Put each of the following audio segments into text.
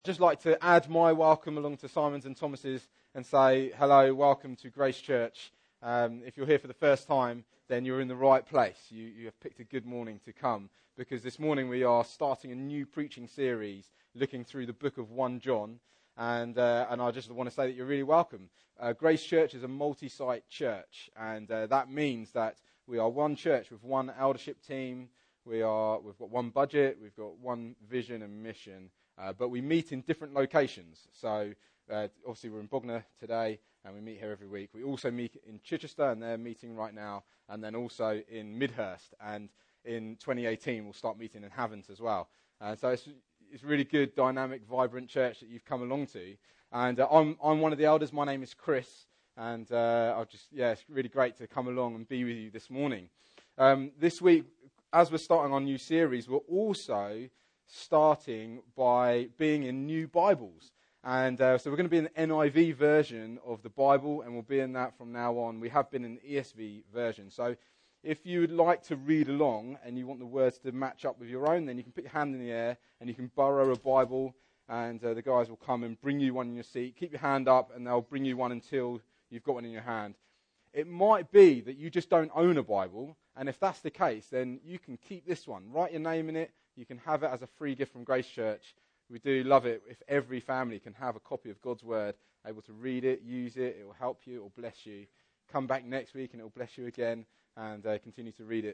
Just like to add my welcome along to Simon's and Thomas's and say hello, welcome to Grace Church. If you're here for the first time, then you're in the right place. You have picked a good morning to come, because this morning we are starting a new preaching series looking through the book of 1 John, and I just want to say that you're really welcome. Grace Church is a multi-site church, and that means that we are one church with one eldership team. We've got one budget, we've got one vision and mission. But we meet in different locations. So obviously we're in Bognor today, and we meet here every week. We also meet in Chichester, and they're meeting right now, and then also in Midhurst. And in 2018 we'll start meeting in Havant as well. So it's a really good, dynamic, vibrant church that you've come along to. And I'm one of the elders. My name is Chris, and it's really great to come along and be with you this morning. This week, as we're starting our new series, we're also starting by being in new Bibles. And so we're going to be in the NIV version of the Bible, and we'll be in that from now on. We have been in the ESV version. So if you would like to read along and you want the words to match up with your own, then you can put your hand in the air and you can borrow a Bible, and the guys will come and bring you one in your seat. Keep your hand up and they'll bring you one until you've got one in your hand. It might be that you just don't own a Bible, and if that's the case, then you can keep this one. Write your name in it. You can have it as a free gift from Grace Church. We do love it if every family can have a copy of God's Word, able to read it, use it. It will help you, it will bless you. Come back next week and it will bless you again, and continue to read it.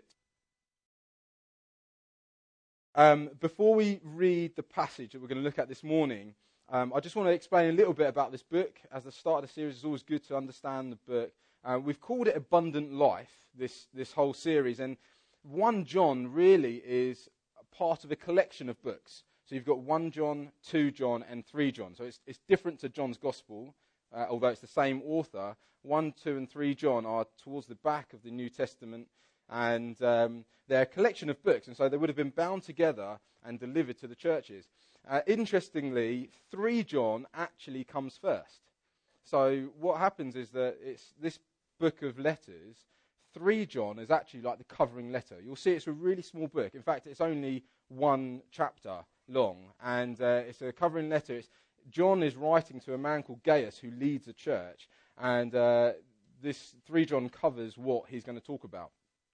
Before we read the passage that we're going to look at this morning, I just want to explain a little bit about this book. As the start of the series, it's always good to understand the book. We've called it Abundant Life, this whole series, and 1 John really is part of a collection of books. So you've got 1 John, 2 John, and 3 John. So it's different to John's Gospel, although it's the same author. 1, 2, and 3 John are towards the back of the New Testament, and they're a collection of books, and so they would have been bound together and delivered to the churches. Interestingly, 3 John actually comes first. So what happens is that it's this book of letters. 3 John is actually like the covering letter. You'll see it's a really small book. In fact, it's only one chapter long, and it's a covering letter. John is writing to a man called Gaius who leads a church, and this 3 John covers what he's going to talk about.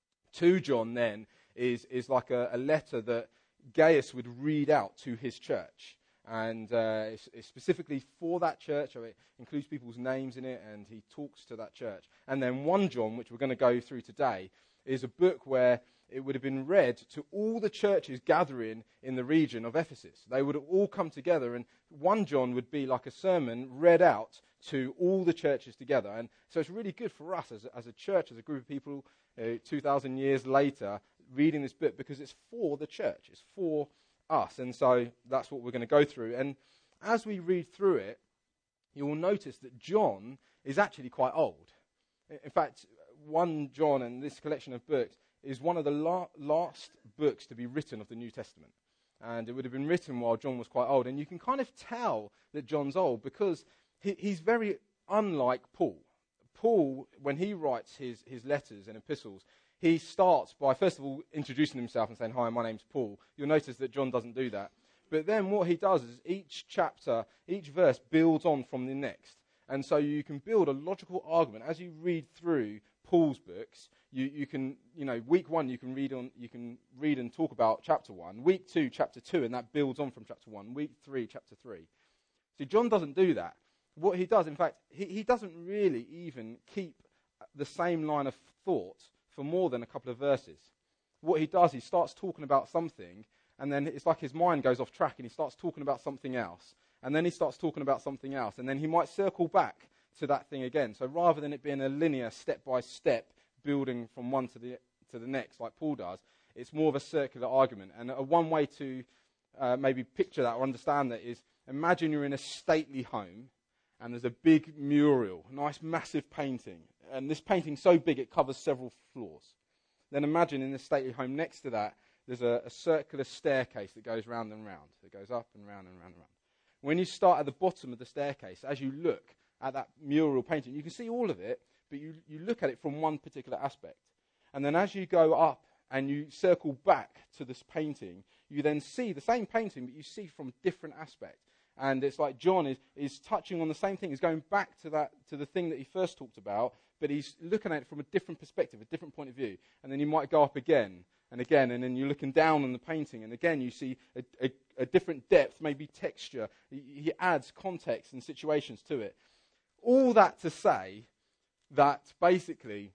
2 John then is like a letter that Gaius would read out to his church, and it's specifically for that church. So it includes people's names in it, and he talks to that church. And then 1 John, which we're going to go through today, is a book where it would have been read to all the churches gathering in the region of Ephesus. They would have all come together, and 1 John would be like a sermon read out to all the churches together. And so it's really good for us as a church, as a group of people, 2,000 years later, reading this book, because it's for the church. It's for us. And so that's what we're going to go through. And as we read through it, you will notice that John is actually quite old. In fact, 1 John and this collection of books is one of the last books to be written of the New Testament. And it would have been written while John was quite old. And you can kind of tell that John's old because he's very unlike Paul. Paul, when he writes his letters and epistles, he starts by, first of all, introducing himself and saying, "Hi, my name's Paul." You'll notice that John doesn't do that. But then what he does is each chapter, each verse builds on from the next. And so you can build a logical argument. As you read through Paul's books, you can, week 1 you can read and talk about chapter 1. Week 2, chapter 2, and that builds on from chapter 1. Week 3, chapter 3. See, John doesn't do that. What he does, in fact, he doesn't really even keep the same line of thought for more than a couple of verses. What he does, he starts talking about something, and then it's like his mind goes off track, and he starts talking about something else. And then he starts talking about something else, and then he might circle back to that thing again. So rather than it being a linear, step-by-step building from one to the next, like Paul does, it's more of a circular argument. And one way to maybe picture that or understand that is, imagine you're in a stately home, and there's a big mural, a nice massive painting. And this painting's so big it covers several floors. Then imagine in this stately home next to that, there's a circular staircase that goes round and round. It goes up and round and round and round. When you start at the bottom of the staircase, as you look at that mural painting, you can see all of it, but you look at it from one particular aspect. And then as you go up and you circle back to this painting, you then see the same painting, but you see from different aspects. And it's like John is touching on the same thing. He's going back to the thing that he first talked about, but he's looking at it from a different perspective, a different point of view. And then you might go up again and again, and then you're looking down on the painting, and again you see a different depth, maybe texture. He adds context and situations to it. All that to say that basically,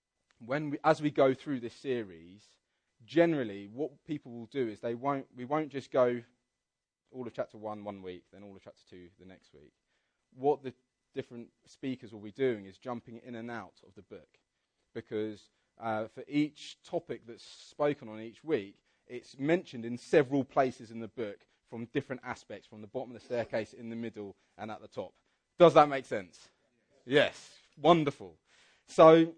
as we go through this series, generally what people will do is we won't just go all of chapter 1 one week, then all of chapter 2 the next week. What the different speakers will be doing is jumping in and out of the book, because for each topic that's spoken on each week, it's mentioned in several places in the book from different aspects, from the bottom of the staircase, in the middle, and at the top. Does that make sense? Yes. Wonderful. So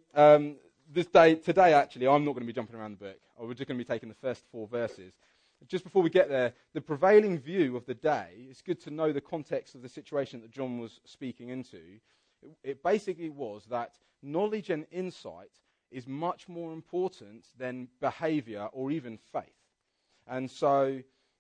today, actually, I'm not going to be jumping around the book. We're just going to be taking the first 4 verses. Just before we get there, the prevailing view of the day, it's good to know the context of the situation that John was speaking into. It basically was that knowledge and insight is much more important than behavior or even faith. And so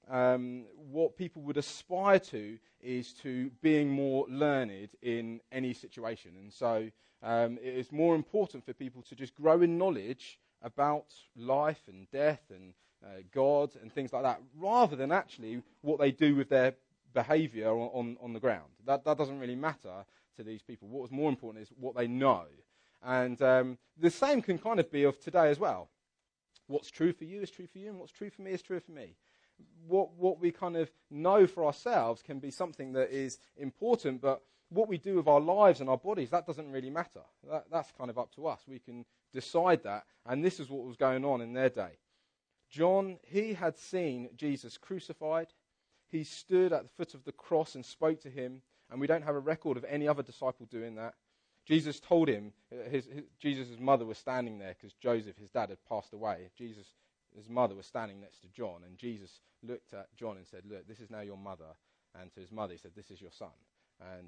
what people would aspire to is to being more learned in any situation. And so it is more important for people to just grow in knowledge about life and death and God and things like that, rather than actually what they do with their behavior on the ground. That doesn't really matter to these people. What was more important is what they know. And the same can kind of be of today as well. What's true for you is true for you, and what's true for me is true for me. What we kind of know for ourselves can be something that is important, but what we do with our lives and our bodies, that doesn't really matter. That's kind of up to us. We can decide that, and this is what was going on in their day. John, he had seen Jesus crucified. He stood at the foot of the cross and spoke to him, and we don't have a record of any other disciple doing that. Jesus told him, Jesus' mother was standing there because Joseph, his dad, had passed away. Jesus' mother was standing next to John, and Jesus looked at John and said, "Look, this is now your mother." And to his mother, he said, "This is your son." And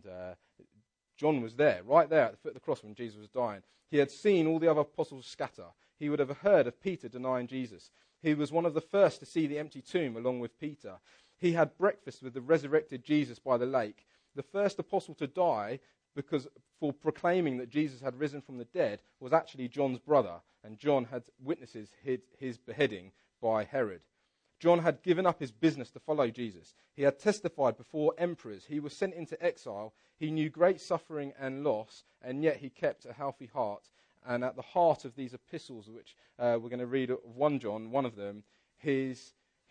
John was there, right there at the foot of the cross when Jesus was dying. He had seen all the other apostles scatter. He would have heard of Peter denying Jesus. He was one of the first to see the empty tomb along with Peter. He had breakfast with the resurrected Jesus by the lake. The first apostle to die for proclaiming that Jesus had risen from the dead was actually John's brother, and John had witnesses his beheading by Herod. John had given up his business to follow Jesus. He had testified before emperors. He was sent into exile. He knew great suffering and loss, and yet he kept a healthy heart. And at the heart of these epistles, which we're going to read of 1 John, one of them, his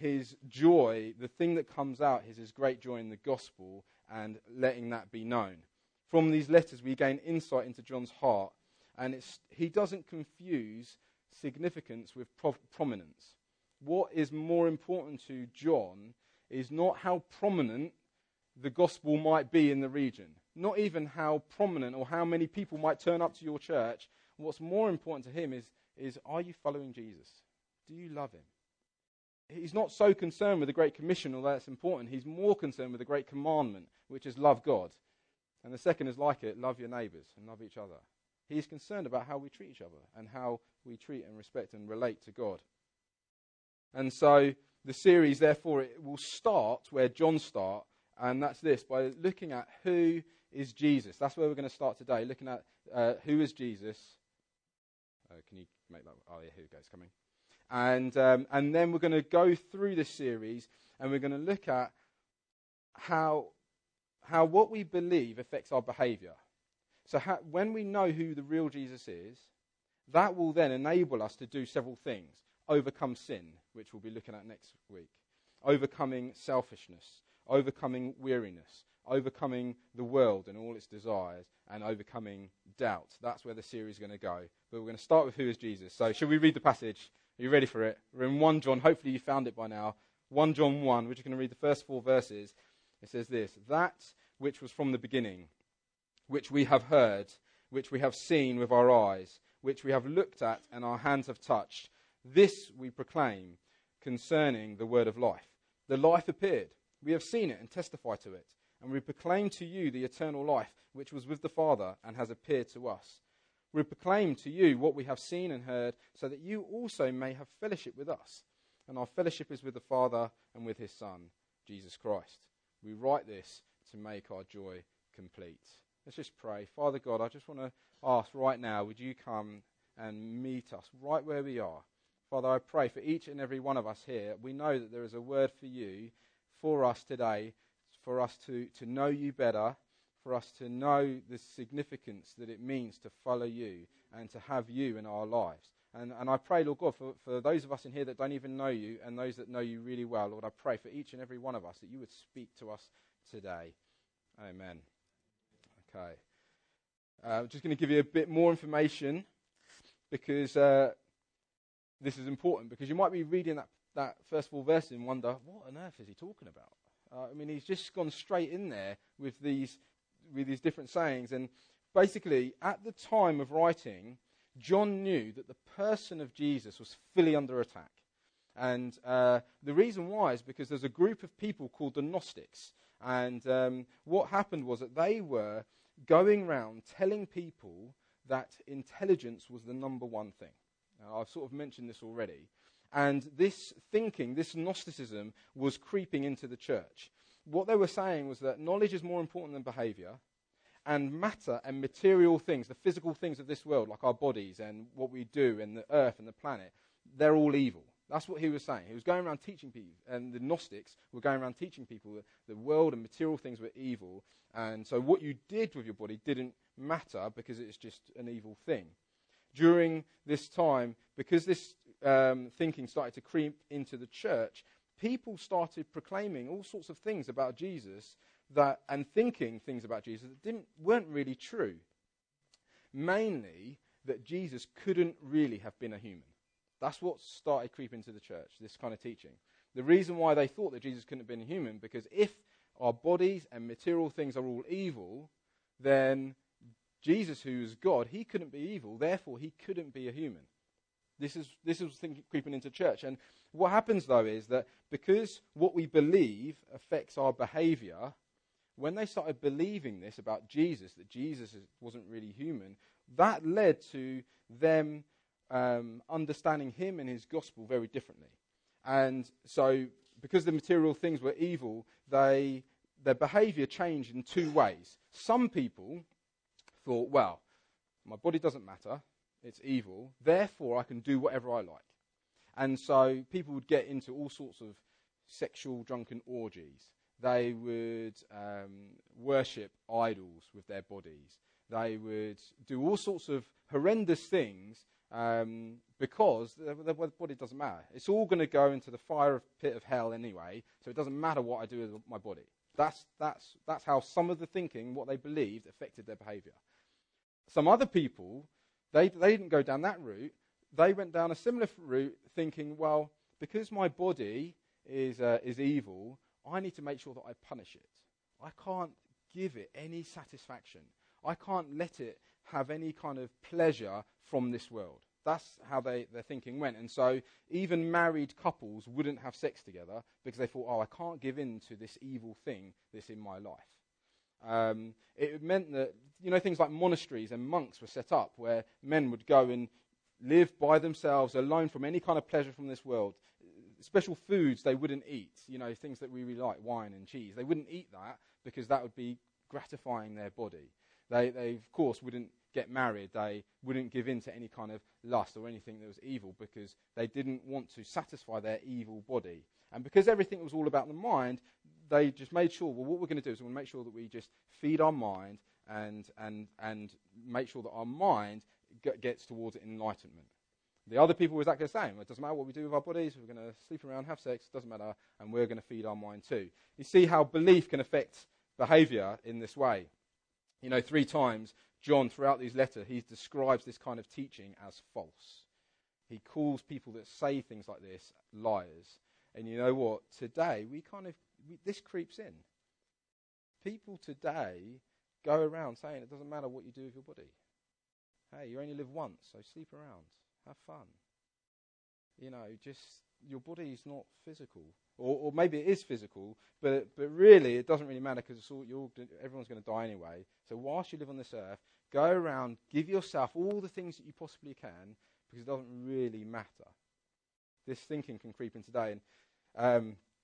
joy, the thing that comes out is his great joy in the gospel and letting that be known. From these letters, we gain insight into John's heart, and he doesn't confuse significance with prominence. What is more important to John is not how prominent the gospel might be in the region, not even how prominent or how many people might turn up to your church. What's more important to him is are you following Jesus? Do you love him? He's not so concerned with the Great Commission, although that's important. He's more concerned with the Great Commandment, which is love God. And the second is like it, love your neighbours and love each other. He's concerned about how we treat each other and how we treat and respect and relate to God. And so the series, therefore, it will start where John starts, and that's this, by looking at who is Jesus. That's where we're going to start today, looking at who is Jesus. Can you make that? Oh, yeah, here it goes, coming. And then we're going to go through this series, and we're going to look at how what we believe affects our behavior. So when we know who the real Jesus is, that will then enable us to do several things. Overcome sin, which we'll be looking at next week. Overcoming selfishness. Overcoming weariness. Overcoming the world and all its desires. And overcoming doubt. That's where the series is going to go. But we're going to start with who is Jesus. So shall we read the passage? Are you ready for it? We're in 1 John. Hopefully you found it by now. 1 John 1. We're just going to read the first 4 verses. It says this: "That which was from the beginning, which we have heard, which we have seen with our eyes, which we have looked at and our hands have touched, this we proclaim concerning the word of life. The life appeared. We have seen it and testify to it. And we proclaim to you the eternal life, which was with the Father and has appeared to us. We proclaim to you what we have seen and heard, so that you also may have fellowship with us. And our fellowship is with the Father and with his Son, Jesus Christ. We write this to make our joy complete. Let's just pray. Father God, I just want to ask right now, would you come and meet us right where we are? Father, I pray for each and every one of us here. We know that there is a word for you, for us today, for us to know you better, for us to know the significance that it means to follow you and to have you in our lives. And I pray, Lord God, for those of us in here that don't even know you and those that know you really well, Lord, I pray for each and every one of us that you would speak to us today. Amen. Okay. I'm just going to give you a bit more information because this is important, because you might be reading that first 4 verses and wonder, what on earth is he talking about? He's just gone straight in there with these different sayings. And basically, at the time of writing, John knew that the person of Jesus was fully under attack. And the reason why is because there's a group of people called the Gnostics. And what happened was that they were going around telling people that intelligence was the number one thing. Now, I've sort of mentioned this already. And this thinking, this Gnosticism, was creeping into the church. What they were saying was that knowledge is more important than behavior, and matter and material things, the physical things of this world, like our bodies and what we do and the earth and the planet, they're all evil. That's what he was saying. He was going around teaching people, and the Gnostics were going around teaching people that the world and material things were evil, and so what you did with your body didn't matter because it's just an evil thing. During this time, because this thinking started to creep into the church, people started proclaiming all sorts of things about Jesus and thinking things about Jesus that weren't really true. Mainly that Jesus couldn't really have been a human. That's what started creeping into the church, this kind of teaching. The reason why they thought that Jesus couldn't have been a human, because if our bodies and material things are all evil, then Jesus, who is God, he couldn't be evil, therefore he couldn't be a human. This was thinking creeping into church. And what happens, though, is that because what we believe affects our behavior, when they started believing this about Jesus, that Jesus wasn't really human, that led to them understanding him and his gospel very differently. And so, because the material things were evil, their behavior changed in 2 ways. Some people thought, well, my body doesn't matter, it's evil, therefore I can do whatever I like. And so people would get into all sorts of sexual drunken orgies. They would worship idols with their bodies. They would do all sorts of horrendous things because their body doesn't matter. It's all going to go into the fire pit of hell anyway, so it doesn't matter what I do with my body. That's how some of the thinking, what they believed, affected their behavior. Some other people, they didn't go down that route. They went down a similar route, thinking, well, because my body is evil, I need to make sure that I punish it. I can't give it any satisfaction. I can't let it have any kind of pleasure from this world. That's how their thinking went. And so even married couples wouldn't have sex together because they thought, I can't give in to this evil thing that's in my life. It meant that, things like monasteries and monks were set up where men would go and live by themselves, alone from any kind of pleasure from this world. Special foods they wouldn't eat, things that we really like, wine and cheese. They wouldn't eat that because that would be gratifying their body. They of course, wouldn't get married. They wouldn't give in to any kind of lust or anything that was evil because they didn't want to satisfy their evil body. And because everything was all about the mind, they just made sure, well, what we're going to do is we're going to make sure that we just feed our mind and make sure that our mind gets towards enlightenment. The other people were exactly the same. It doesn't matter what we do with our bodies. We're going to sleep around, have sex. It doesn't matter. And we're going to feed our mind too. You see how belief can affect behavior in this way. 3 times, John, throughout these letters, he describes this kind of teaching as false. He calls people that say things like this liars. And you know what? Today, this creeps in. People today go around saying it doesn't matter what you do with your body. Hey, you only live once, so sleep around. Have fun. Just your body is not physical. Or maybe it is physical, but really it doesn't really matter because everyone's going to die anyway. So whilst you live on this earth, go around, give yourself all the things that you possibly can because it doesn't really matter. This thinking can creep in today. And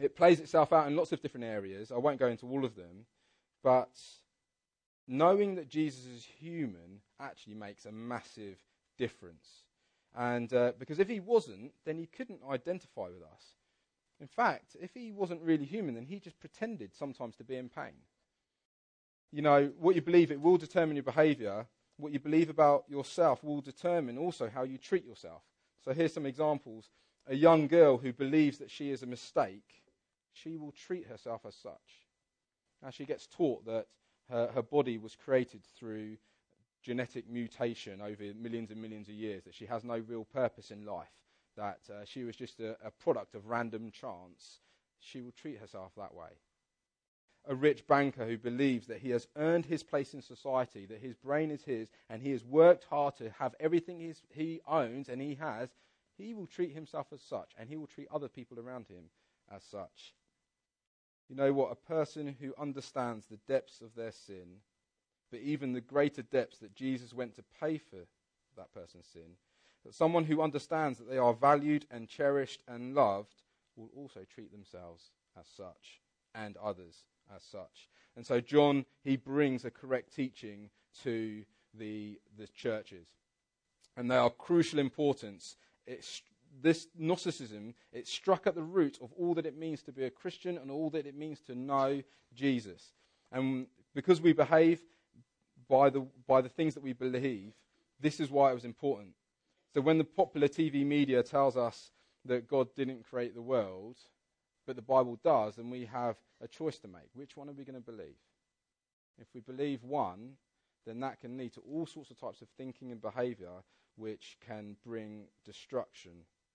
It plays itself out in lots of different areas. I won't go into all of them, but knowing that Jesus is human actually makes a massive difference. And because if he wasn't, then he couldn't identify with us. In fact, if he wasn't really human, then he just pretended sometimes to be in pain. You know, what you believe, it will determine your behavior. What you believe about yourself will determine also how you treat yourself. So here's some examples. A young girl who believes that she is a mistake, she will treat herself as such. Now she gets taught that her body was created through genetic mutation over millions and millions of years, that she has no real purpose in life, that she was just a product of random chance. She will treat herself that way. A rich banker who believes that he has earned his place in society, that his brain is his, and he has worked hard to have everything he owns and he has, he will treat himself as such, and he will treat other people around him as such. You know what? A person who understands the depths of their sin, but even the greater depths that Jesus went to pay for that person's sin, that someone who understands that they are valued and cherished and loved will also treat themselves as such and others as such. And so John, he brings a correct teaching to the churches. And they are crucial importance. This Gnosticism, it struck at the root of all that it means to be a Christian and all that it means to know Jesus. And because we behave by the things that we believe, this is why it was important. So when the popular TV media tells us that God didn't create the world, but the Bible does, then we have a choice to make. Which one are we going to believe? If we believe one, then that can lead to all sorts of types of thinking and behavior which can bring destruction.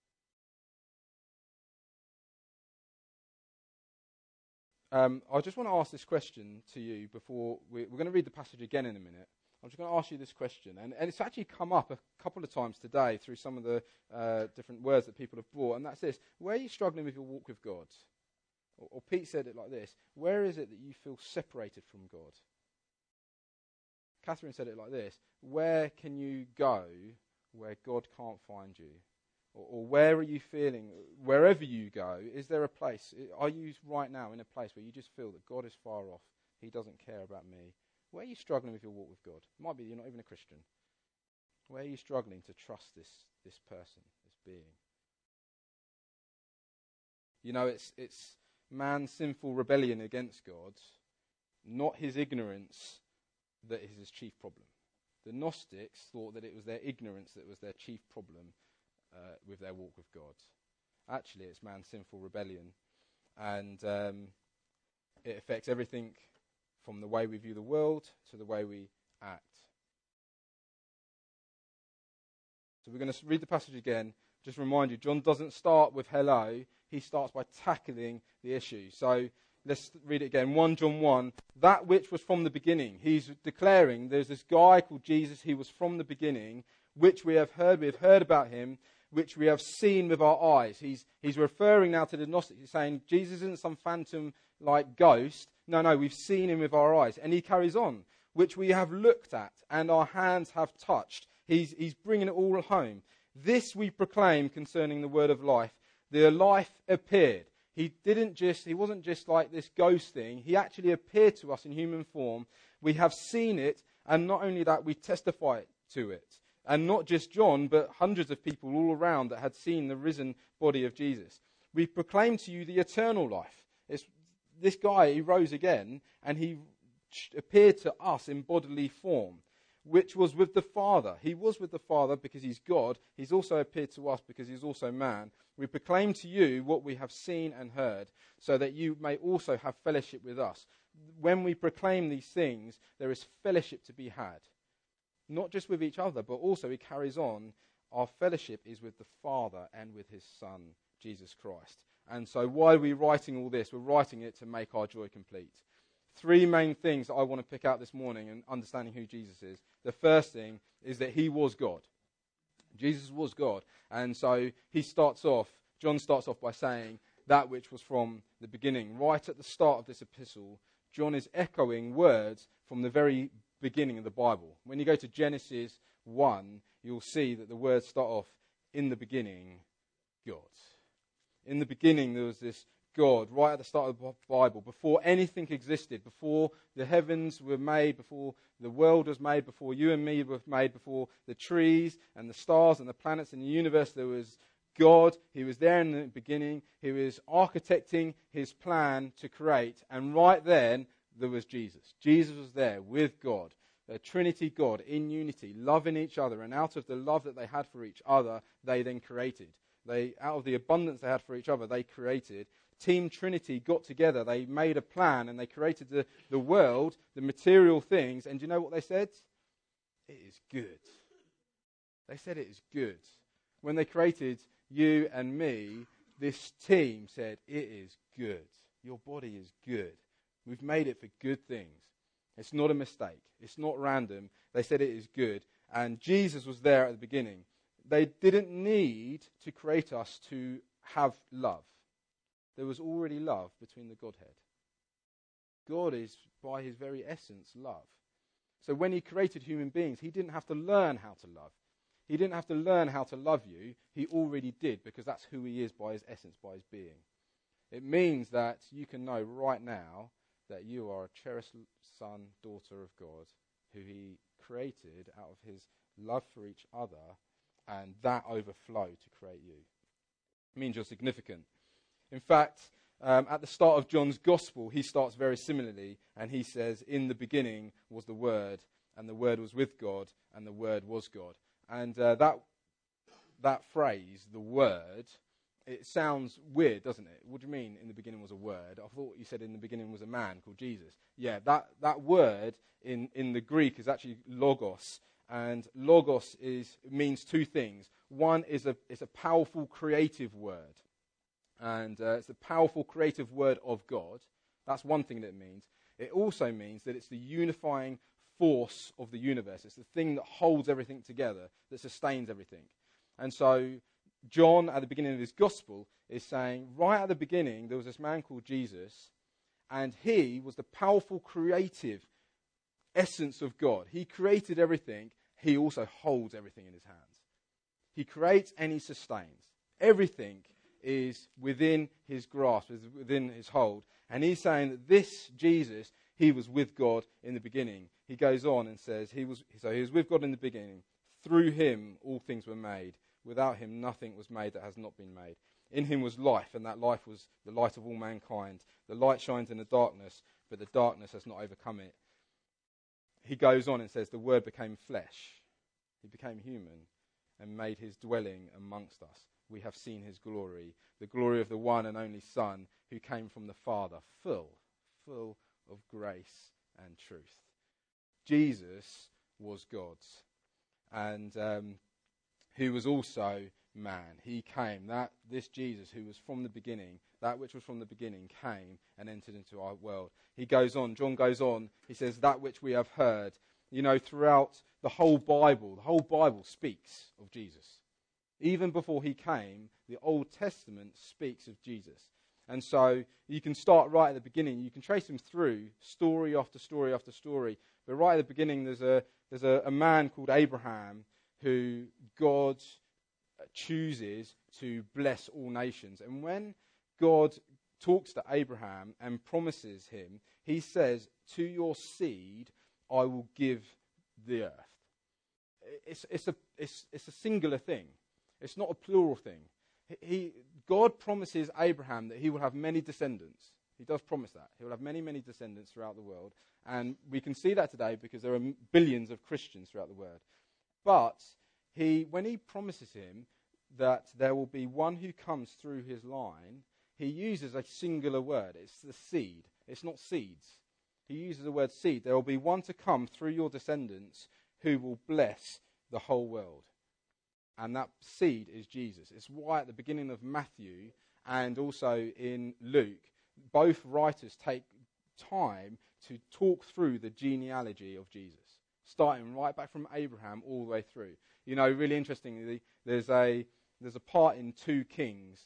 I just want to ask this question to you before we're going to read the passage again in a minute. I'm just going to ask you this question, and it's actually come up a couple of times today through some of the different words that people have brought, and that's this: where are you struggling with your walk with God? Or Pete said it like this: where is it that you feel separated from God? Catherine said it like this: where can you go where God can't find you? Or where are you feeling, wherever you go, is there a place, are you right now in a place where you just feel that God is far off, he doesn't care about me? Where are you struggling with your walk with God? It might be you're not even a Christian. Where are you struggling to trust this person, this being? You know, it's man's sinful rebellion against God, not his ignorance, that is his chief problem. The Gnostics thought that it was their ignorance that was their chief problem with their walk with God. Actually, it's man's sinful rebellion, and it affects everything from the way we view the world to the way we act. So we're going to read the passage again. Just remind you, John doesn't start with hello. He starts by tackling the issue. So let's read it again. 1 John 1, that which was from the beginning. He's declaring there's this guy called Jesus. He was from the beginning, which we have heard. We have heard about him, which we have seen with our eyes. He's referring now to the Gnostics. He's saying Jesus isn't some phantom-like ghost. No, we've seen him with our eyes. And he carries on, which we have looked at and our hands have touched. He's bringing it all home. This we proclaim concerning the word of life. The life appeared. He wasn't just like this ghost thing. He actually appeared to us in human form. We have seen it, and not only that, we testify to it. And not just John, but hundreds of people all around that had seen the risen body of Jesus. We proclaim to you the eternal life. This guy, he rose again, and he appeared to us in bodily form, which was with the Father. He was with the Father because he's God. He's also appeared to us because he's also man. We proclaim to you what we have seen and heard, so that you may also have fellowship with us. When we proclaim these things, there is fellowship to be had. Not just with each other, but also he carries on, our fellowship is with the Father and with his Son, Jesus Christ. And so why are we writing all this? We're writing it to make our joy complete. 3 main things that I want to pick out this morning in understanding who Jesus is. The first thing is that he was God. Jesus was God. And so John starts off by saying that which was from the beginning. Right at the start of this epistle, John is echoing words from the very beginning of the Bible. When you go to Genesis 1, you'll see that the words start off, in the beginning, God. In the beginning, there was this God right at the start of the Bible, before anything existed, before the heavens were made, before the world was made, before you and me were made, before the trees and the stars and the planets in the universe, there was God. He was there in the beginning. He was architecting his plan to create. And right then, there was Jesus. Jesus was there with God, the Trinity God in unity, loving each other. And out of the love that they had for each other, they then created. Out of the abundance they had for each other, they created. Team Trinity got together. They made a plan and they created the world, the material things. And do you know what they said? It is good. They said it is good. When they created you and me, this team said, it is good. Your body is good. We've made it for good things. It's not a mistake. It's not random. They said it is good. And Jesus was there at the beginning. They didn't need to create us to have love. There was already love between the Godhead. God is, by his very essence, love. So when he created human beings, he didn't have to learn how to love. He didn't have to learn how to love you. He already did, because that's who he is by his essence, by his being. It means that you can know right now that you are a cherished son, daughter of God, who he created out of his love for each other, and that overflowed to create you. It means you're significant. In fact, at the start of John's Gospel, he starts very similarly, and he says, in the beginning was the Word, and the Word was with God, and the Word was God. And that phrase, the Word, it sounds weird, doesn't it? What do you mean, in the beginning was a word? I thought you said in the beginning was a man called Jesus. Yeah, that word in the Greek is actually logos. And logos means two things. One is it's a powerful creative word. And it's a powerful creative word of God. That's one thing that it means. It also means that it's the unifying force of the universe. It's the thing that holds everything together, that sustains everything. And so John, at the beginning of his gospel, is saying, right at the beginning, there was this man called Jesus, and he was the powerful creative essence of God. He created everything. He also holds everything in his hands. He creates and he sustains. Everything is within his grasp, is within his hold. And he's saying that this Jesus, he was with God in the beginning. He goes on and says, he was with God in the beginning. Through him all things were made. Without him nothing was made that has not been made. In him was life, and that life was the light of all mankind. The light shines in the darkness, but the darkness has not overcome it. He goes on and says, the Word became flesh. He became human and made his dwelling amongst us. We have seen his glory, the glory of the one and only Son who came from the Father, full of grace and truth. Jesus was God's, and who was also man. He came, this Jesus who was from the beginning, that which was from the beginning came and entered into our world. He goes on, John goes on, he says, that which we have heard. You know, throughout the whole Bible speaks of Jesus. Even before he came, the Old Testament speaks of Jesus. And so you can start right at the beginning. You can trace him through story after story after story. But right at the beginning, there's a man called Abraham who God chooses to bless all nations. And when God talks to Abraham and promises him, he says, to your seed I will give the earth. It's a singular thing. It's not a plural thing. God promises Abraham that he will have many descendants. He does promise that. He will have many, many descendants throughout the world. And we can see that today because there are billions of Christians throughout the world. But when he promises him that there will be one who comes through his line, he uses a singular word. It's the seed. It's not seeds. He uses the word seed. There will be one to come through your descendants who will bless the whole world. And that seed is Jesus. It's why at the beginning of Matthew and also in Luke, both writers take time to talk through the genealogy of Jesus, starting right back from Abraham all the way through. You know, really interestingly, there's a part in 2 Kings,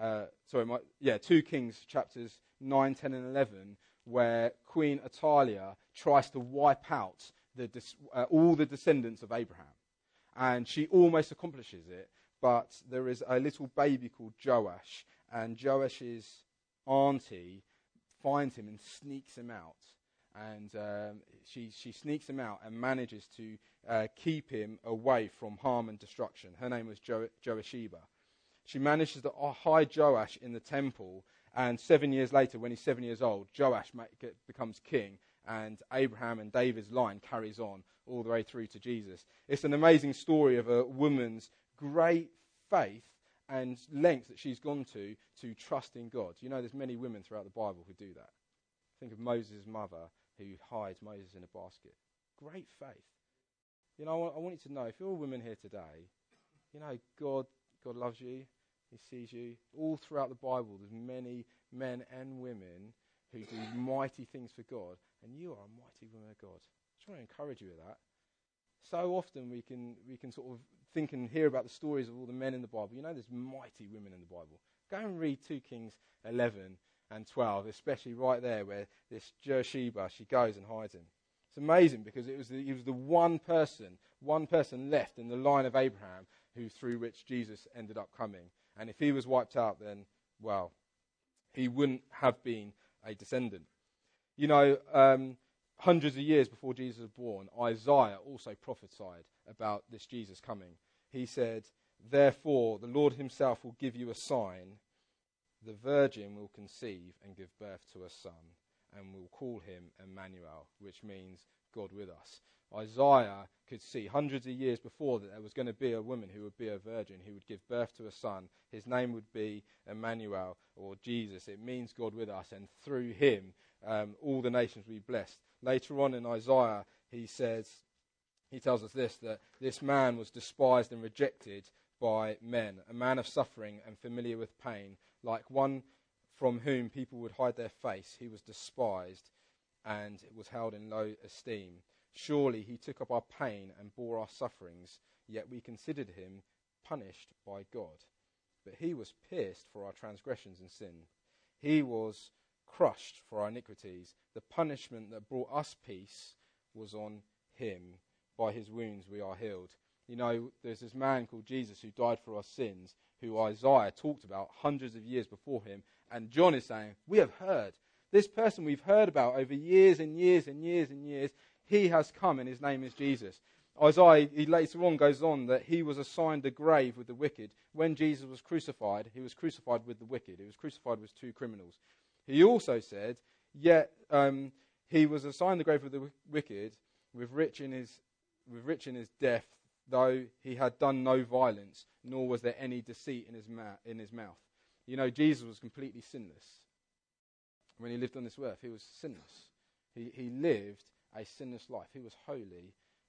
2 Kings chapters 9, 10 and 11, where Queen Athaliah tries to wipe out all the descendants of Abraham. And she almost accomplishes it, but there is a little baby called Joash, and Joash is auntie finds him and sneaks him out. And she sneaks him out and manages to keep him away from harm and destruction. Her name was Joasheba. She manages to hide Joash in the temple, and 7 years later, when he's 7 years old, Joash becomes king, and Abraham and David's line carries on all the way through to Jesus. It's an amazing story of a woman's great faith and length that she's gone to trust in God. You know, there's many women throughout the Bible who do that. Think of Moses' mother who hides Moses in a basket. Great faith. You know, I want you to know, if you're a woman here today, you know, God loves you. He sees you. All throughout the Bible, there's many men and women who do mighty things for God, and you are a mighty woman of God. I just want to encourage you with that. So often we can sort of think and hear about the stories of all the men in the Bible. You know, there's mighty women in the Bible. Go and read 2 Kings 11 and 12, especially right there where this Joasheba, she goes and hides him. It's amazing because he was the one person left in the line of Abraham through which Jesus ended up coming. And if he was wiped out, then, well, he wouldn't have been a descendant. You know, hundreds of years before Jesus was born, Isaiah also prophesied about this Jesus coming. He said, "Therefore, the Lord himself will give you a sign. The virgin will conceive and give birth to a son, and will call him Emmanuel," which means God with us. Isaiah could see hundreds of years before that there was going to be a woman who would be a virgin, who would give birth to a son. His name would be Emmanuel, or Jesus. It means God with us, and through him all the nations will be blessed. Later on in Isaiah, he tells us that this man was despised and rejected by men, a man of suffering and familiar with pain, like one from whom people would hide their face. He was despised and was held in low esteem. Surely he took up our pain and bore our sufferings, yet we considered him punished by God. But he was pierced for our transgressions and sin. He was crushed for our iniquities. The punishment that brought us peace was on him. By his wounds we are healed. You know, there's this man called Jesus who died for our sins, who Isaiah talked about hundreds of years before him. And John is saying, we have heard. This person we've heard about over years and years and years and years, he has come and his name is Jesus. Isaiah, he later on goes on that he was assigned a grave with the wicked. When Jesus was crucified, he was crucified with the wicked. He was crucified with 2 criminals. He also said, yet he was assigned the grave with the wicked, with rich in his death, though he had done no violence, nor was there any deceit in his mouth. You know, Jesus was completely sinless. When he lived on this earth, he was sinless. He lived a sinless life. He was holy.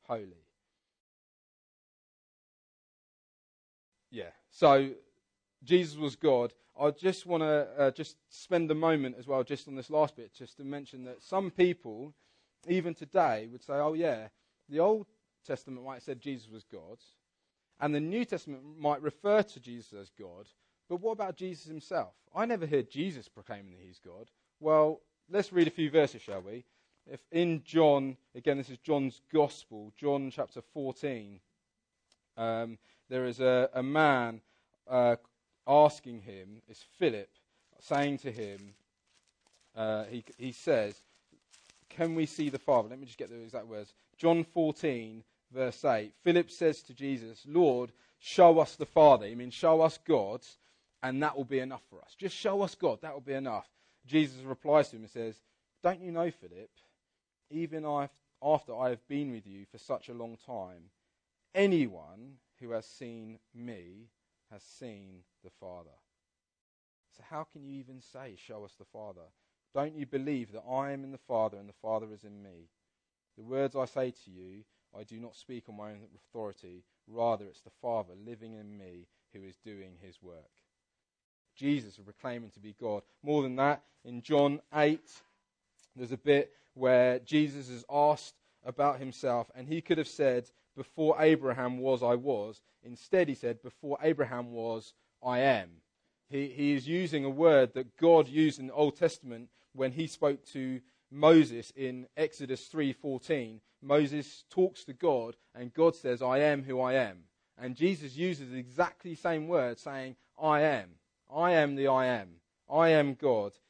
Yeah, so Jesus was God. I just want to just spend a moment as well, just on this last bit, just to mention that some people, even today, would say, oh yeah, the Old Testament might have said Jesus was God, and the New Testament might refer to Jesus as God, but what about Jesus himself? I never heard Jesus proclaiming that he's God. Well, let's read a few verses, shall we? If in John, again, this is John's Gospel, John chapter 14, there is a man asking him, it's Philip, saying to him, he says, can we see the Father? Let me just get the exact words. John 14, verse 8, Philip says to Jesus, Lord, show us the Father. He means show us God, and that will be enough for us. Just show us God, that will be enough. Jesus replies to him and says, don't you know, Philip, even after I have been with you for such a long time, anyone who has seen me has seen the Father. So how can you even say, show us the Father? Don't you believe that I am in the Father and the Father is in me? The words I say to you, I do not speak on my own authority. Rather, it's the Father living in me who is doing his work. Jesus is proclaiming to be God. More than that, in John 8, there's a bit where Jesus is asked about himself, and he could have said, before Abraham was, I was. Instead, he said, before Abraham was, I am. He is using a word that God used in the Old Testament when he spoke to Moses in Exodus 3:14. Moses talks to God, and God says, I am who I am. And Jesus uses exactly the same word, saying, I am. I am the I am. I am God.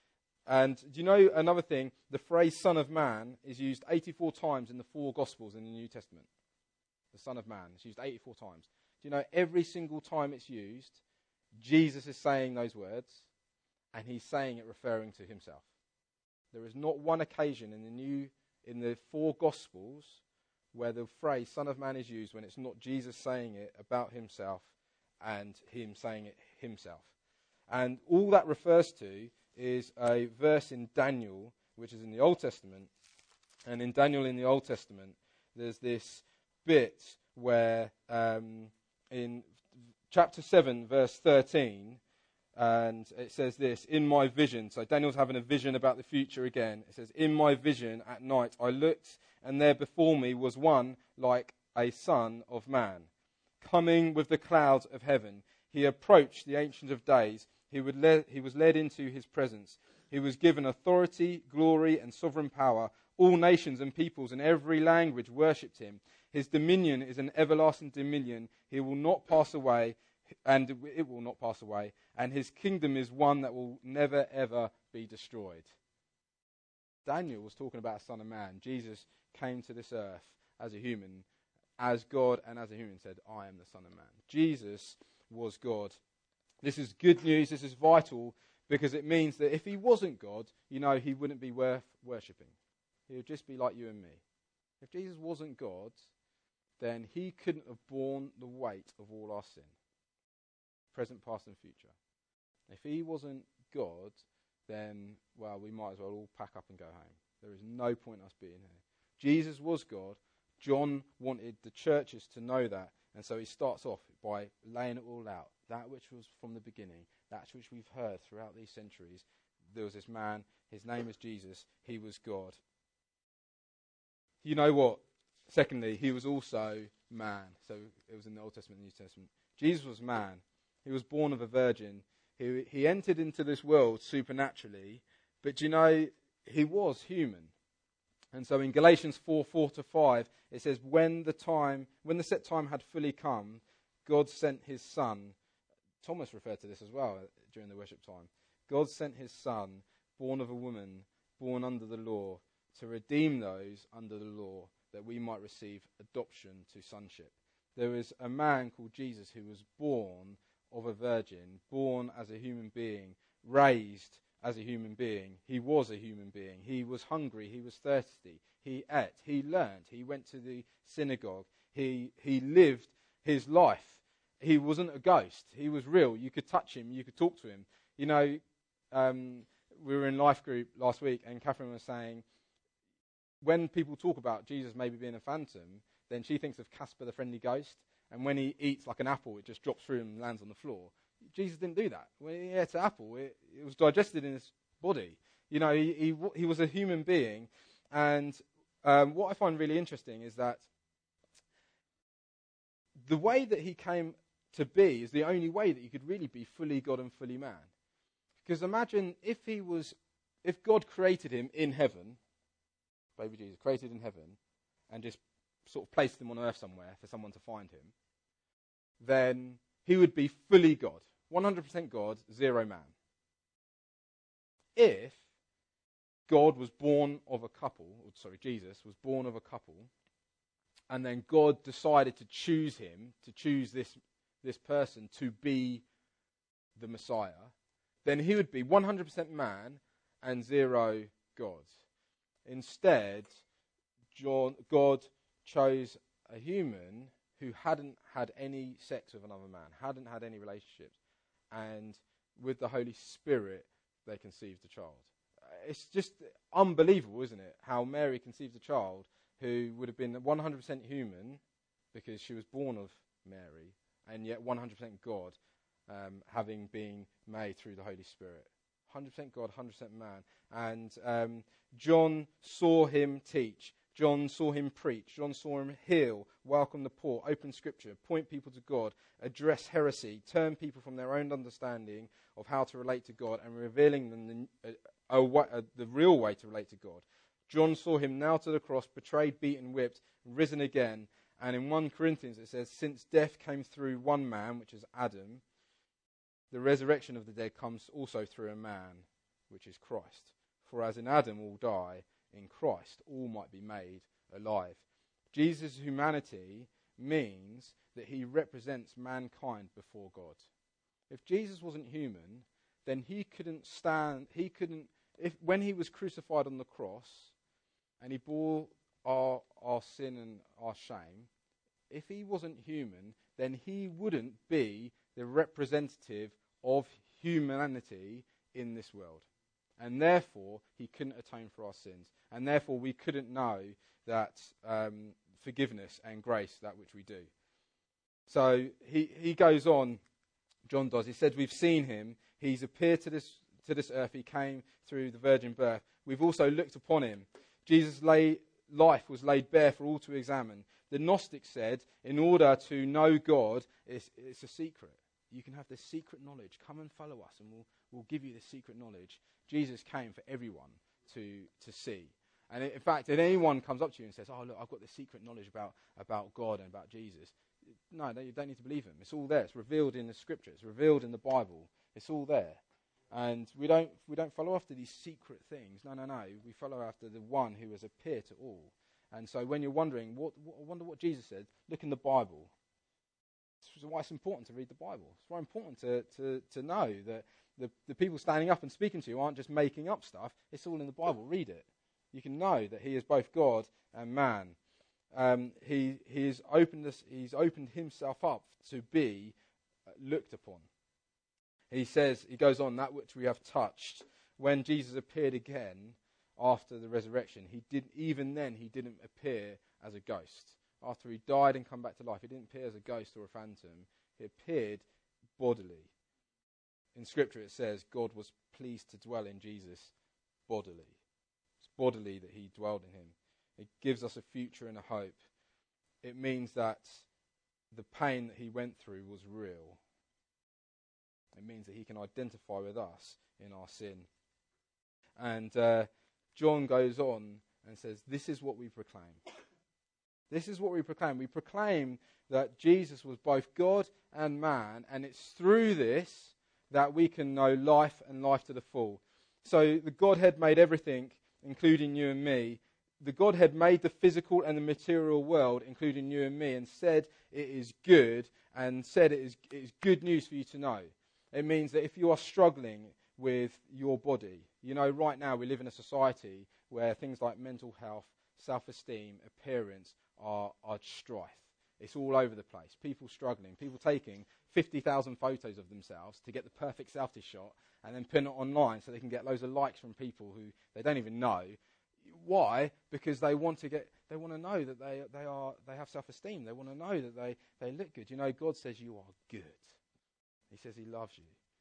And do you know another thing? The phrase Son of Man is used 84 times in the 4 Gospels in the New Testament. The Son of Man is used 84 times. Do you know every single time it's used, Jesus is saying those words, and he's saying it referring to himself. There is not one occasion in the 4 Gospels where the phrase Son of Man is used when it's not Jesus saying it about himself and him saying it himself. And all that refers to is a verse in Daniel, which is in the Old Testament. And in Daniel in the Old Testament, there's this bit where in chapter 7, verse 13, and it says this, in my vision. So Daniel's having a vision about the future again. It says, in my vision at night I looked, and there before me was one like a son of man, coming with the clouds of heaven. He approached the Ancient of Days. He was led into his presence. He was given authority, glory, and sovereign power. All nations and peoples and every language worshipped him. His dominion is an everlasting dominion. He will not pass away, and it will not pass away. And his kingdom is one that will never, ever be destroyed. Daniel was talking about a Son of Man. Jesus came to this earth as a human, as God and as a human said, I am the Son of Man. Jesus was God. This is good news. This is vital because it means that if he wasn't God, he wouldn't be worth worshipping. He would just be like you and me. If Jesus wasn't God, then he couldn't have borne the weight of all our sin, present, past, and future. If he wasn't God, then, we might as well all pack up and go home. There is no point us being here. Jesus was God. John wanted the churches to know that, and so he starts off by laying it all out. That which was from the beginning, that which we've heard throughout these centuries. There was this man, his name is Jesus, he was God. You know what? Secondly, he was also man. So it was in the Old Testament and New Testament. Jesus was man. He was born of a virgin. He entered into this world supernaturally, but he was human. And so in Galatians 4:4-5, it says, when the set time had fully come, God sent his Son. Thomas referred to this as well during the worship time. God sent his Son, born of a woman, born under the law, to redeem those under the law, that we might receive adoption to sonship. There was a man called Jesus who was born of a virgin, born as a human being, raised as a human being. He was a human being. He was hungry. He was thirsty. He ate. He learned. He went to the synagogue. He lived his life. He wasn't a ghost. He was real. You could touch him. You could talk to him. We were in life group last week, and Catherine was saying, when people talk about Jesus maybe being a phantom, then she thinks of Casper the Friendly Ghost, and when he eats like an apple, it just drops through and lands on the floor. Jesus didn't do that. When he ate an apple, it was digested in his body. He was a human being, and what I find really interesting is that the way that he came to be is the only way that you could really be fully God and fully man. Because imagine if God created him in heaven, baby Jesus created in heaven, and just sort of placed him on earth somewhere for someone to find him, then he would be fully God, 100% God, 0 man. If God was born of a couple, Jesus was born of a couple, and then God decided to choose him, to choose this person to be the Messiah, then he would be 100% man and 0 God. Instead, God chose a human who hadn't had any sex with another man, hadn't had any relationships, and with the Holy Spirit, they conceived a child. It's just unbelievable, isn't it, how Mary conceived a child who would have been 100% human because she was born of Mary, and yet 100% God, having been made through the Holy Spirit. 100% God, 100% man. And John saw him teach. John saw him preach. John saw him heal, welcome the poor, open scripture, point people to God, address heresy, turn people from their own understanding of how to relate to God, and revealing them the real way to relate to God. John saw him nailed to the cross, betrayed, beaten, whipped, risen again. And in 1 Corinthians it says, since death came through one man, which is Adam, the resurrection of the dead comes also through a man, which is Christ. For as in Adam all die, in Christ all might be made alive. Jesus' humanity means that he represents mankind before God. If Jesus wasn't human, then when he was crucified on the cross and he bore our sin and our shame, if he wasn't human, then he wouldn't be the representative of humanity in this world. And therefore, he couldn't atone for our sins. And therefore, we couldn't know that forgiveness and grace, that which we do. So he goes on, John does. He said, we've seen him. He's appeared to this earth. He came through the virgin birth. We've also looked upon him. Jesus' life was laid bare for all to examine. The Gnostics said, in order to know God, it's a secret. You can have this secret knowledge. Come and follow us and we'll give you this secret knowledge. Jesus came for everyone to see. And in fact, if anyone comes up to you and says, oh, look, I've got this secret knowledge about God and about Jesus, no, you don't need to believe him. It's all there. It's revealed in the scriptures. It's revealed in the Bible. It's all there. And we don't follow after these secret things. No. We follow after the one who has appeared to all. And so when you're wondering, I wonder what Jesus said, look in the Bible. This is why it's important to read the Bible. It's very important to know that the people standing up and speaking to you aren't just making up stuff. It's all in the Bible. Read it. You can know that he is both God and man. He's opened himself up to be looked upon. He goes on, that which we have touched. When Jesus appeared again after the resurrection, he didn't appear as a ghost. After he died and come back to life, he didn't appear as a ghost or a phantom. He appeared bodily. In Scripture it says God was pleased to dwell in Jesus bodily. It's bodily that he dwelled in him. It gives us a future and a hope. It means that the pain that he went through was real. It means that he can identify with us in our sin. And John goes on and says, this is what we proclaim. This is what we proclaim. We proclaim that Jesus was both God and man, and it's through this that we can know life and life to the full. So the Godhead made everything, including you and me. The Godhead made the physical and the material world, including you and me, and said it is good, and said it is good news for you to know. It means that if you are struggling with your body, right now we live in a society where things like mental health, self-esteem, appearance are strife. It's all over the place. People struggling, people taking 50,000 photos of themselves to get the perfect selfie shot and then pin it online so they can get loads of likes from people who they don't even know. Why? Because they want to know that they have self-esteem. They want to know that they look good. God says you are good. He says he loves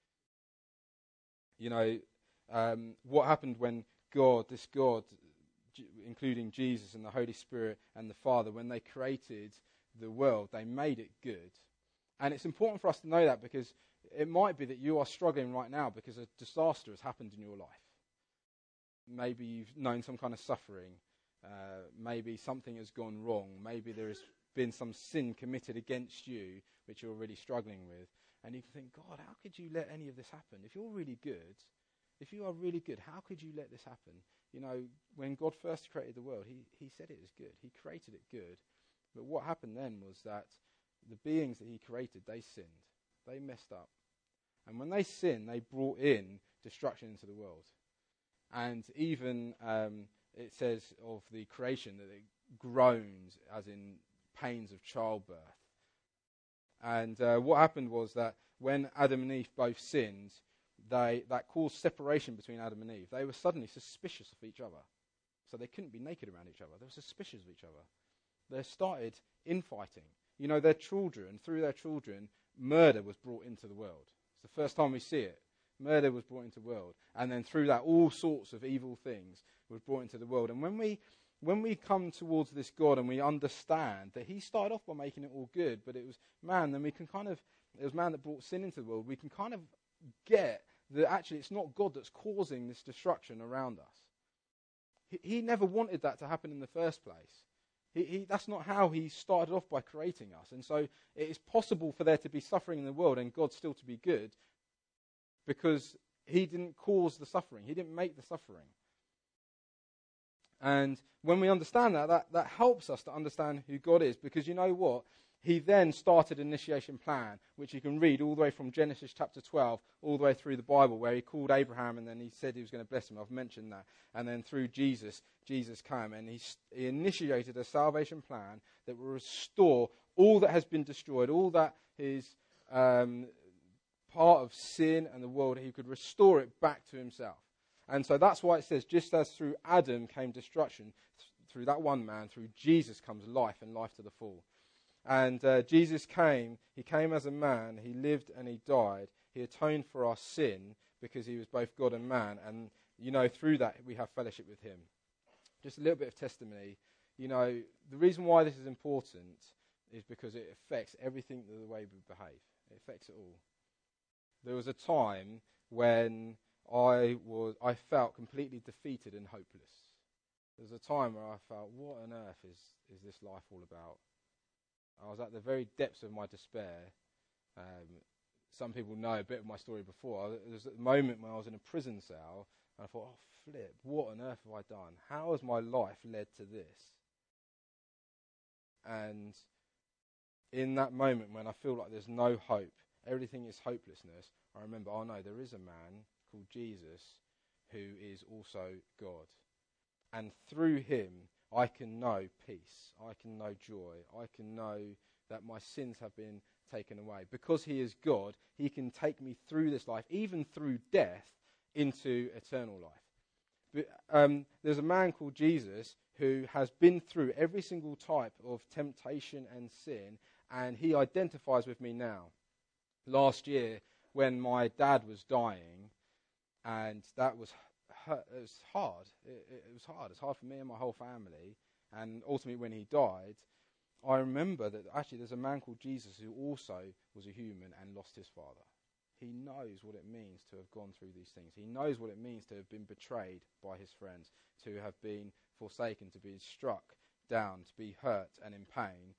you. What happened when this God, including Jesus and the Holy Spirit and the Father, when they created the world, they made it good. And it's important for us to know that, because it might be that you are struggling right now because a disaster has happened in your life. Maybe you've known some kind of suffering. Maybe something has gone wrong. Maybe there has been some sin committed against you which you're really struggling with. And you can think, God, how could you let any of this happen? If you're really good, if you are really good, how could you let this happen? When God first created the world, he said it was good. He created it good. But what happened then was that the beings that he created, they sinned. They messed up. And when they sinned, they brought in destruction into the world. And even it says of the creation that it groans, as in pains of childbirth. And what happened was that when Adam and Eve both sinned, that caused separation between Adam and Eve. They were suddenly suspicious of each other. So they couldn't be naked around each other. They were suspicious of each other. They started infighting. Their children, through their children, murder was brought into the world. It's the first time we see it. Murder was brought into the world. And then through that, all sorts of evil things were brought into the world. And when we come towards this God and we understand that he started off by making it all good, but it was man, then we can it was man that brought sin into the world. We can kind of get that actually it's not God that's causing this destruction around us. He never wanted that to happen in the first place. That's not how he started off by creating us. And so it is possible for there to be suffering in the world and God still to be good, because he didn't cause the suffering. He didn't make the suffering. And when we understand that helps us to understand who God is, because you know what? He then started an initiation plan, which you can read all the way from Genesis chapter 12 all the way through the Bible, where he called Abraham and then he said he was going to bless him. I've mentioned that. And then through Jesus came and he initiated a salvation plan that will restore all that has been destroyed, all that is part of sin and the world. He could restore it back to himself. And so that's why it says, just as through Adam came destruction, through that one man, through Jesus comes life, and life to the full. And Jesus came, he came as a man, he lived and he died. He atoned for our sin because he was both God and man. And, you know, through that we have fellowship with him. Just a little bit of testimony. You know, the reason why this is important is because it affects everything, the way we behave. It affects it all. There was a time when I felt completely defeated and hopeless. There was a time where I felt, what on earth is this life all about? I was at the very depths of my despair. Some people know a bit of my story before. There was a moment when I was in a prison cell, and I thought, oh, flip, what on earth have I done? How has my life led to this? And in that moment when I feel like there's no hope, everything is hopelessness, I remember, oh no, there is a man called Jesus who is also God. And through him, I can know peace, I can know joy, I can know that my sins have been taken away. Because he is God, he can take me through this life, even through death, into eternal life. But, there's a man called Jesus who has been through every single type of temptation and sin, and he identifies with me now. Last year, when my dad was dying, and that was it was hard. It was hard. It's hard for me and my whole family. And ultimately, when he died, I remember that actually there's a man called Jesus who also was a human and lost his father. He knows what it means to have gone through these things. He knows what it means to have been betrayed by his friends, to have been forsaken, to be struck down, to be hurt and in pain.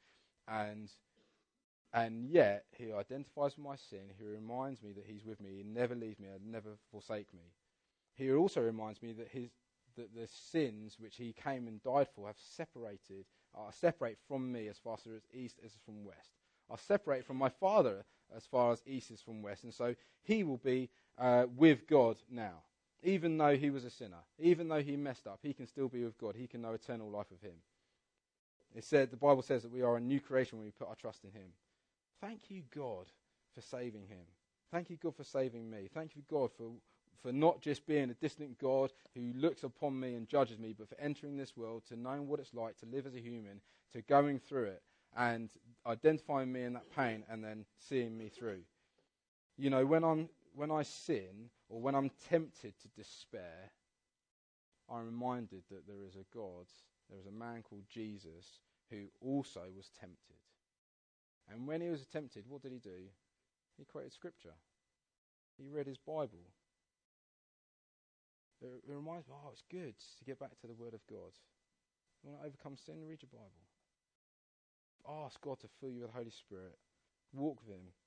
And yet, he identifies with my sin. He reminds me that he's with me. He never leaves me and never forsake me. He also reminds me that the sins which he came and died for have separate from me as far as east as from west. Are separate from my Father as far as east is from west. And so he will be with God now. Even though he was a sinner, even though he messed up, he can still be with God. He can know eternal life with him. The Bible says that we are a new creation when we put our trust in him. Thank you, God, for saving him. Thank you, God, for saving me. Thank you, God, for not just being a distant God who looks upon me and judges me, but for entering this world, to knowing what it's like to live as a human, to going through it and identifying me in that pain and then seeing me through. You know, when I sin or when I'm tempted to despair, I'm reminded that there is a God, there is a man called Jesus who also was tempted. And when he was tempted, what did he do? He quoted scripture. He read his Bible. It reminds me, it's good to get back to the Word of God. You want to overcome sin? Read your Bible. Ask God to fill you with the Holy Spirit. Walk with him.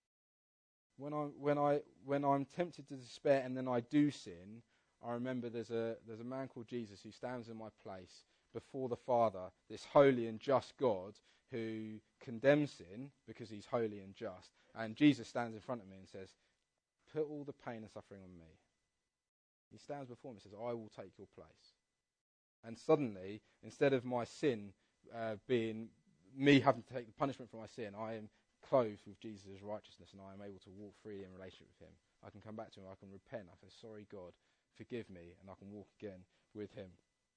When I'm tempted to despair and then I do sin, I remember there's a man called Jesus who stands in my place before the Father, this holy and just God who condemns sin because he's holy and just. And Jesus stands in front of me and says, put all the pain and suffering on me. He stands before me and says, I will take your place. And suddenly, instead of my sin being me having to take the punishment for my sin, I am clothed with Jesus' righteousness and I am able to walk freely in relationship with him. I can come back to him, I can repent, I say, sorry God, forgive me, and I can walk again with him.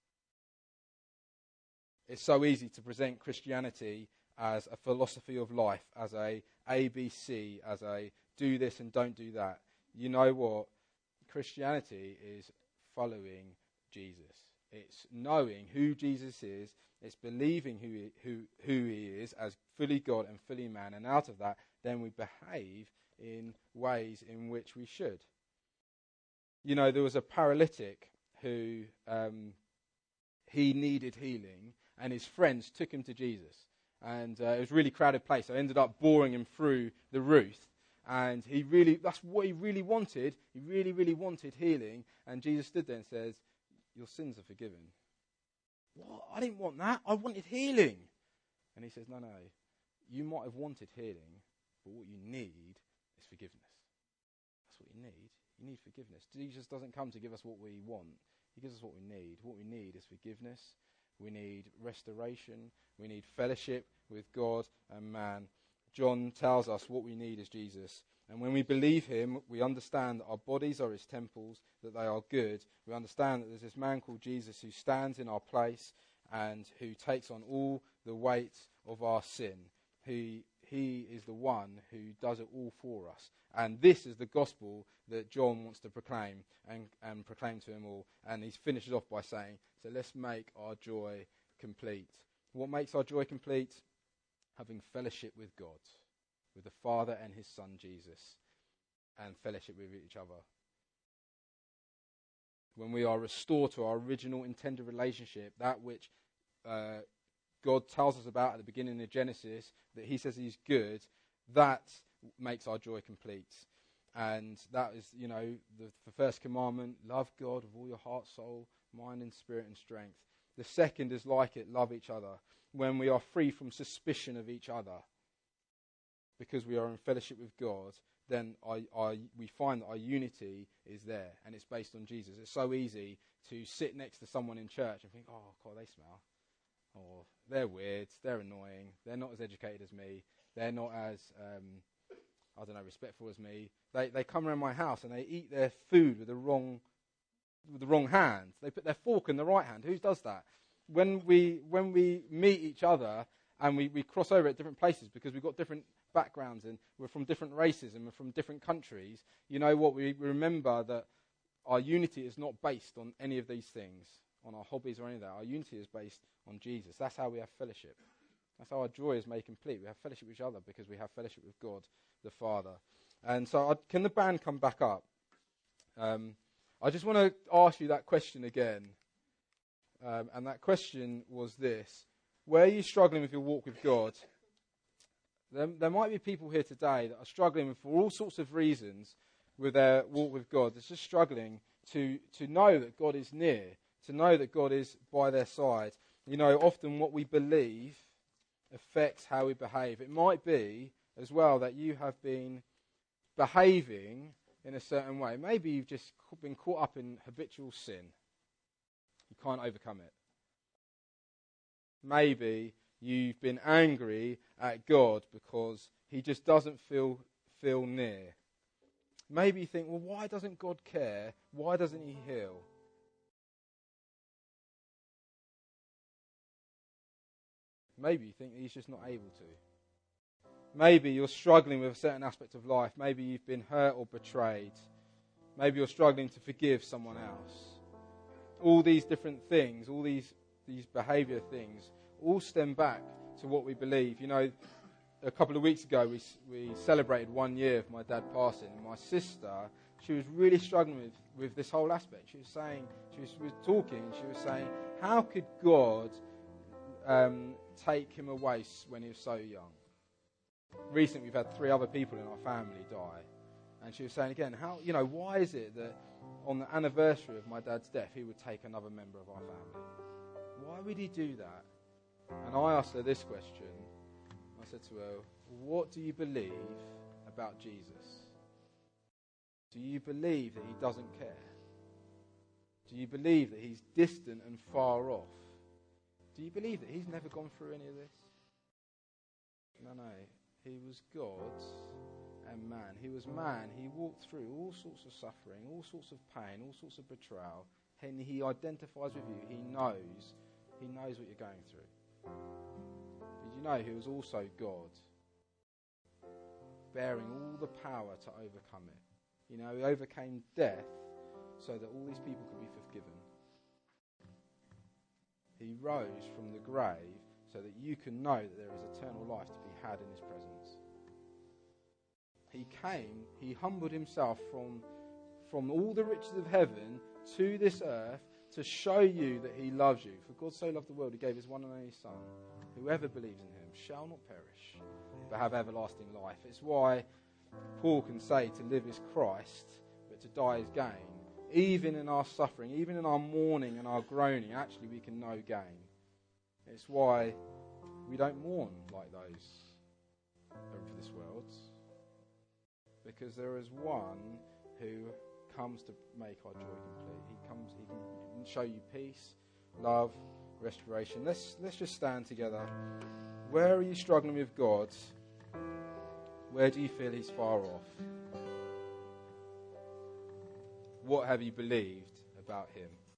It's so easy to present Christianity as a philosophy of life, as a ABC, as a do this and don't do that. You know what? Christianity is following Jesus. It's knowing who Jesus is. It's believing who he is as fully God and fully man. And out of that, then we behave in ways in which we should. You know, there was a paralytic who he needed healing, and his friends took him to Jesus. And it was a really crowded place. So I ended up boring him through the roof. And that's what he really wanted. He really, really wanted healing. And Jesus stood there and says, your sins are forgiven. what? I didn't want that. I wanted healing. And he says, no, you might have wanted healing, but what you need is forgiveness. That's what you need. You need forgiveness. Jesus doesn't come to give us what we want. He gives us what we need. What we need is forgiveness. We need restoration. We need fellowship with God and man. John tells us what we need is Jesus. And when we believe him, we understand that our bodies are his temples, that they are good. We understand that there's this man called Jesus who stands in our place and who takes on all the weight of our sin. He is the one who does it all for us. And this is the gospel that John wants to proclaim and proclaim to them all. And he finishes off by saying, so let's make our joy complete. What makes our joy complete? Having fellowship with God, with the Father and his Son Jesus, and fellowship with each other. When we are restored to our original intended relationship, that which God tells us about at the beginning of Genesis, that he says he's good, that makes our joy complete. And that is, the first commandment, love God with all your heart, soul, mind and spirit and strength. The second is like it, love each other. When we are free from suspicion of each other, because we are in fellowship with God, then we find that our unity is there, and it's based on Jesus. It's so easy to sit next to someone in church and think, oh, God, they smell. Or they're weird, they're annoying, they're not as educated as me, they're not as, respectful as me. They come around my house and they eat their food with the wrong hand. They put their fork in the right hand. Who does that? When we meet each other and we cross over at different places because we've got different backgrounds and we're from different races and we're from different countries, you know what? We remember that our unity is not based on any of these things, on our hobbies or any of that. Our unity is based on Jesus. That's how we have fellowship. That's how our joy is made complete. We have fellowship with each other because we have fellowship with God the Father. And so can the band come back up? I just want to ask you that question again. And that question was this. Where are you struggling with your walk with God? There might be people here today that are struggling for all sorts of reasons with their walk with God. They're just struggling to know that God is near, to know that God is by their side. Often what we believe affects how we behave. It might be as well that you have been behaving in a certain way. Maybe you've just been caught up in habitual sin. You can't overcome it. Maybe you've been angry at God because he just doesn't feel near. Maybe you think, well, why doesn't God care? Why doesn't he heal? Maybe you think he's just not able to. Maybe you're struggling with a certain aspect of life. Maybe you've been hurt or betrayed. Maybe you're struggling to forgive someone else. All these different things, all these behaviour things, all stem back to what we believe. A couple of weeks ago we celebrated 1 year of my dad passing. My sister, she was really struggling with this whole aspect. She was talking, and she was saying, how could God take him away when he was so young? Recently we've had 3 other people in our family die. And she was saying again, why is it that on the anniversary of my dad's death, he would take another member of our family? Why would he do that? And I asked her this question. I said to her, what do you believe about Jesus? Do you believe that he doesn't care? Do you believe that he's distant and far off? Do you believe that he's never gone through any of this? No. He was God and man. He was man. He walked through all sorts of suffering, all sorts of pain, all sorts of betrayal. And he identifies with you. He knows what you're going through. Did you know he was also God, bearing all the power to overcome it? He overcame death so that all these people could be forgiven. He rose from the grave so that you can know that there is eternal life to be had in his presence. He came, he humbled himself from all the riches of heaven to this earth to show you that he loves you. For God so loved the world, he gave his one and only Son. Whoever believes in him shall not perish, but have everlasting life. It's why Paul can say to live is Christ, but to die is gain. even in our suffering, even in our mourning and our groaning, actually we can know gain. It's why we don't mourn like those over this world. Because there is one who comes to make our joy complete. He can show you peace, love, restoration. Let's just stand together. Where are you struggling with God? Where do you feel he's far off? What have you believed about him?